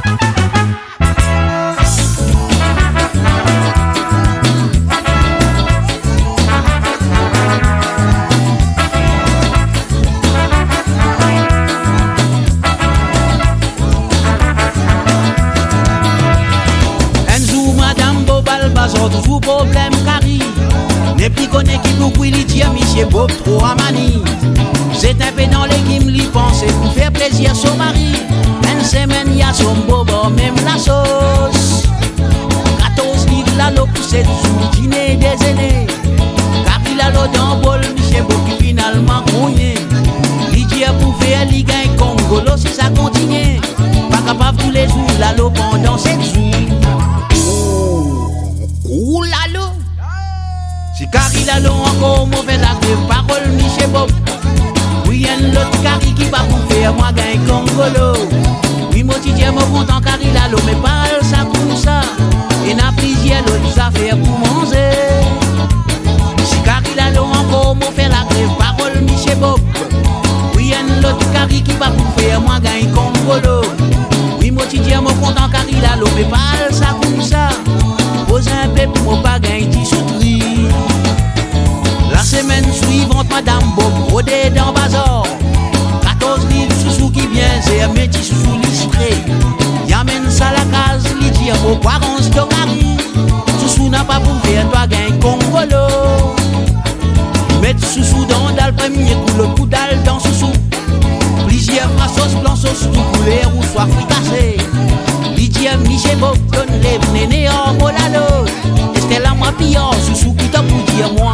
Toujours problème Carrie. N'est plus connaît qui beaucoup il dit monsieur Bob trop à manie. C'est un peu dans l'équipe lui penser pour faire plaisir son mari. Une semaine y'a son bobo même la sauce. 14 livres la l'eau poussée sous dîner des aînés. Carrie la l'eau dans bol monsieur Bob qui finalement grouillé. Il dit pour faire les gains Congolo si ça continue. Pas capable tous les jours la l'eau pendant 7 jours. Ouh la l'eau. Si Carrie la l'eau encore mauvais la grève, parole Michel Bob. Oui, un l'autre Carrie qui va vous faire moi gagne Congolo. Oui, moi tu dis moi content Carrie la l'eau, mais pas ça comme ça. Et n'a plusieurs autres affaires pour manger. Si Carrie la l'eau encore mauvais la grève, parole Michel Bob. Oui, un l'autre Carrie qui va vous faire moi gagne Congolo. Oui, moi tu dis moi content Carrie la l'eau, mais pas ça comme ça. Pose un peu pour mon bagage qui soutrie. La semaine suivante, Madame Bob rodé dans bazar. 14 livres sous qui vient, c'est un métier sous l'ispré. Yamène ça la case, lui dire aux parents de Marie. Sous n'a pas pour faire toi gagne Congolo. Mettre sous dans le premier coup, le coup d'aile dans sous. Plusieurs sauce blanc, sauce tout couleur ou soit fricassé. Lydia Michel Bob donne les nénés en molalo. Est-ce qu'elle a moi pillard sous qui t'a pour dire moi?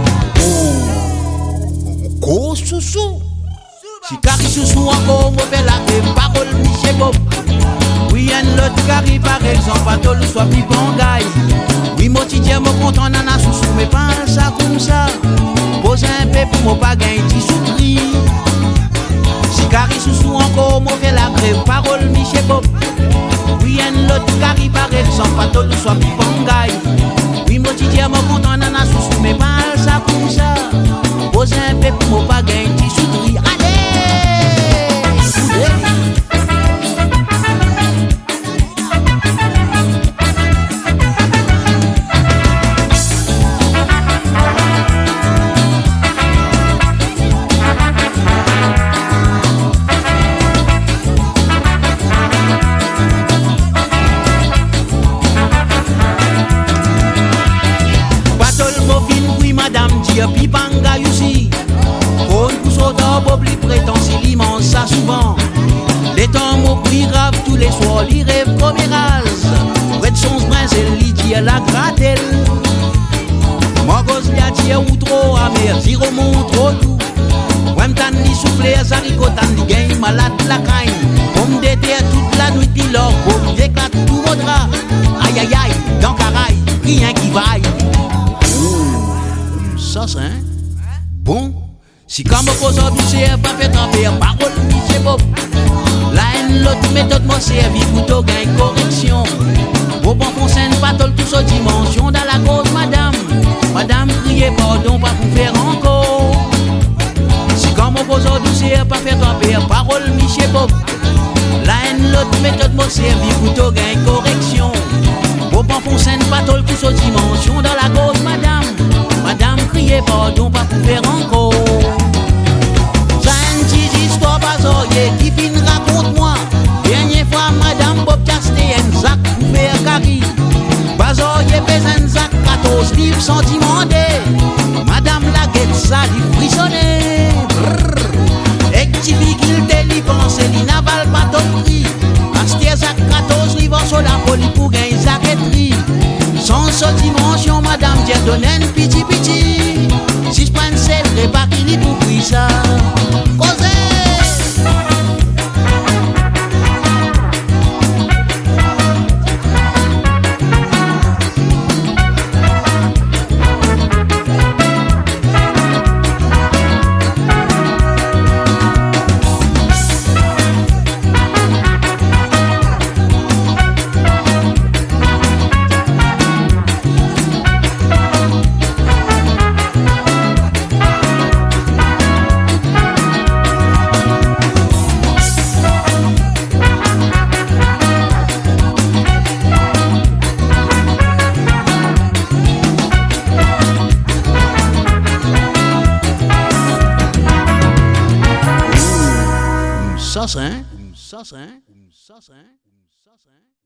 Oh, sous. Si Carrie sous encore mauvais la parole Michel Bob. Oui, un l'autre Carrie par exemple, pas tout le soit plus bon gars. Oui, moi tu dis moi content nana sous mais pas ça comme ça. Pose un peu pour moi pas gagner petit soutri. Si Carrie sous encore mauvais la grève, parole Michel Bob. Oui, un l'autre Carrie par exemple, pas tout le soit plus bon gars. Oui, moi tu dis moi content nana sous mais pas ça comme ça. Pose un peu pour moi pas gagner petit soutri. Allez! Pipanga yusi, on pousse au bob li prétend si l'immense ça souvent. Les temps mots plus graves tous les soirs, li rêve comme rase. Près de son brin, c'est li dit la gratelle. Morgos li a dit ou trop amer, si remonte trop doux. Ouem tan li souffler, ça ricotan li gagne malade la caille. Pomme de terre toute la nuit, il leur pomme d'éclate tout vaudra. Aïe aïe aïe, dans caraï, rien qui vaille. Ça c'est hein? Bon, si comme aujourd'hui c'est pas fait tremper, parole Michel Bob. La haine l'autre méthode m'a servi pour te gagner correction. Au bon conseil pas tout ce dimension dans la cause madame. Madame criez pardon pas pour faire encore. Si comme aujourd'hui c'est pas fait tremper, parole Michel Bob. La haine l'autre méthode m'a servi pour te gagner correction. Au bon conseil pas tout ce dimension dans la cause madame. Madame criez pardon pas pour faire encore. Ça une petite histoire bazoye qui fin raconte-moi. Dernière fois Madame Bob casté un sac pour faire Carrie. Bazoye pèse un sac 14 livres sans demander. Madame la guette ça lui frissonnait. Difficulté lui penser lui n'avale pas ton prix. Acheter sac 14 livres sur la folie pour gagner saqueterie. Sans cette dimension, madame, j'ai donné un petit. Si je prends celle, répartis les pour ça. sauce, hein?